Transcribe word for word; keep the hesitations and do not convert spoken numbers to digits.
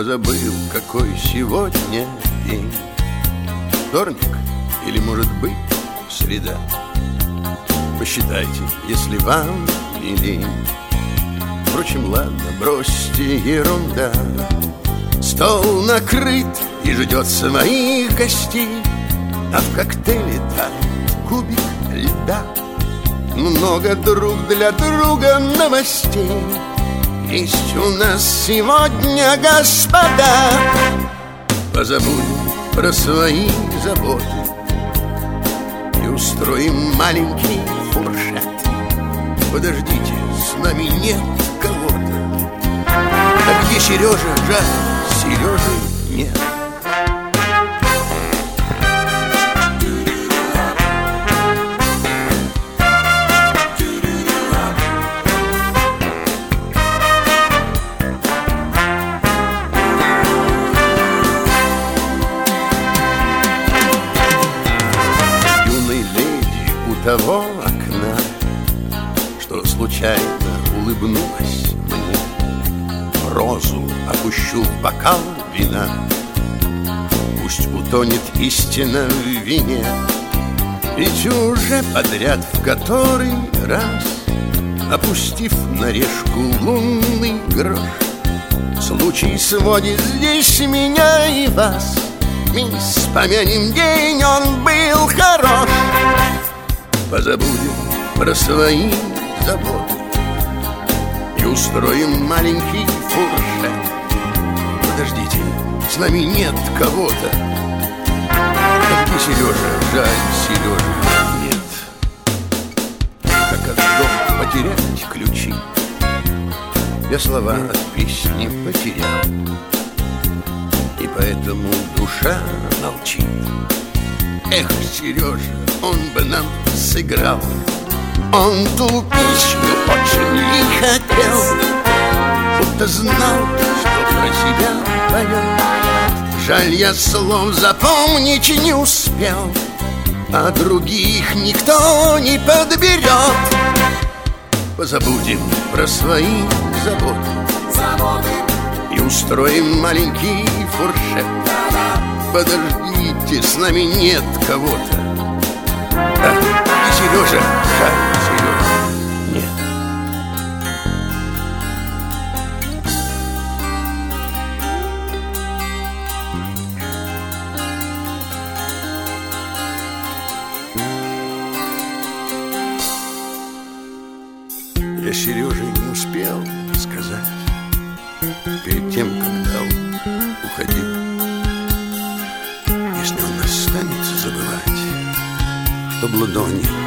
позабыл, какой сегодня день. Вторник или, может быть, среда. Посчитайте, если вам не лень. Впрочем, ладно, бросьте, ерунда. Стол накрыт и ждет своих гостей, а в коктейле тает кубик льда. Много друг для друга новостей есть у нас сегодня, господа. Позабудем про свои заботы и устроим маленький фуршет. Подождите, с нами нет кого-то. А где Сережа? Жаль, Сережи нет. Того окна, что случайно улыбнулась мне, розу опущу в бокал вина. Пусть утонет истина в вине, ведь уже подряд в который раз, опустив на решку лунный грош, случай сводит здесь меня и вас. Мы вспомянем день, он был хорош. Позабудем про свои заботы и устроим маленький фуршет. Подождите, с нами нет кого-то. А где Сережа? Жаль, Сережи нет. Как от дома потерять ключи, я слова от песни потерял, и поэтому душа молчит. Эх, Сережа, он бы нам сыграл. Он ту песню очень не хотел, будто знал, что про себя поет. Жаль, я слов запомнить не успел, а других никто не подберет. Позабудем про свои заботы, заботы и устроим маленький фуршет. Подождите, с нами нет кого-то. А, и Сережа, жаль, Сережа нет. Я Сереже не успел сказать перед тем, когда он уходил. Если он останется забывать, чтоб ладони